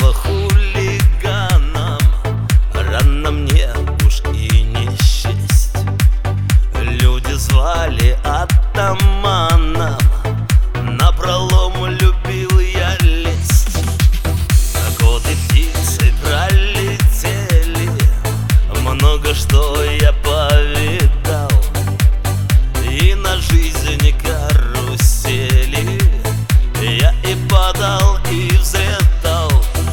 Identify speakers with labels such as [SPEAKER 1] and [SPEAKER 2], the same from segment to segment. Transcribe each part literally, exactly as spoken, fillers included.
[SPEAKER 1] стала хулиганом. Рано мне уж и не счесть. Люди звали атаманом. Напролом любил я лезть. Годы птицы пролетели, много что я повидал. И на жизнь карусели я и падал, и взлетал.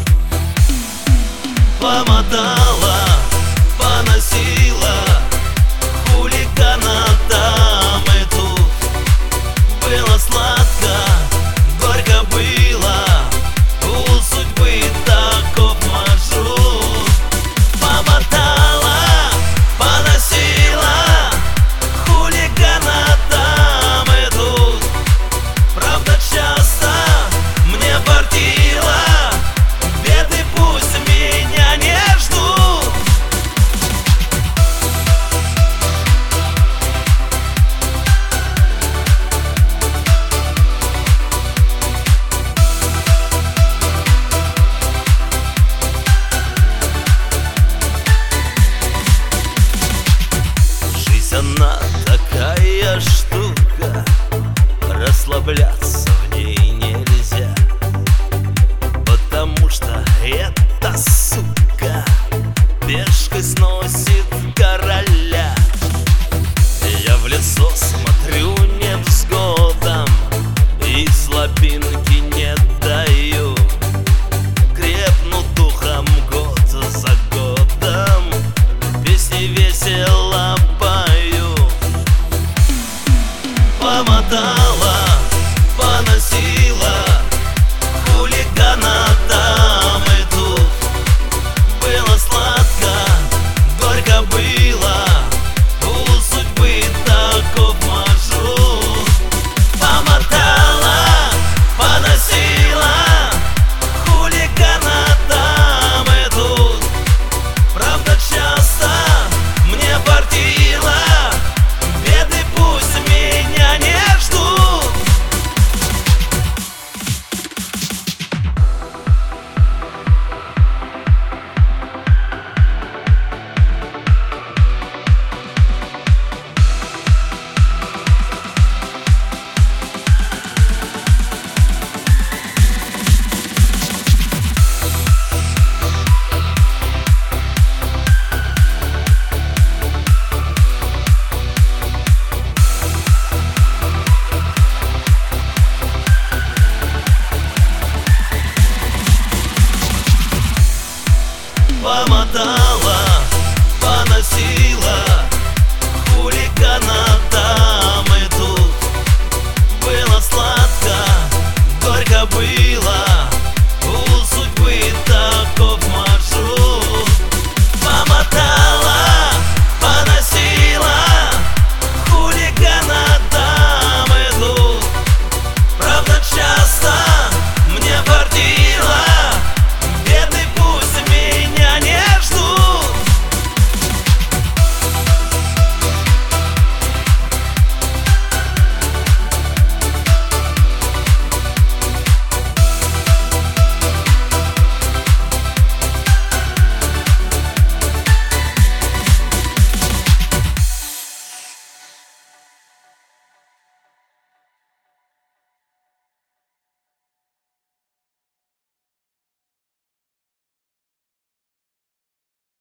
[SPEAKER 1] Помотала, поносила хулигана там и тут. Было сладко, горько было, у судьбы таков маршрут. Помотала, поносила хулигана там и тут. Правда, часто мне фартило, беды пусть меня не ждут. Жизнь она такая штука, расслабляться в ней нельзя, потому что эта сука пешкой сносит короля. Я в лицо смотрю невзгодам, и слабинки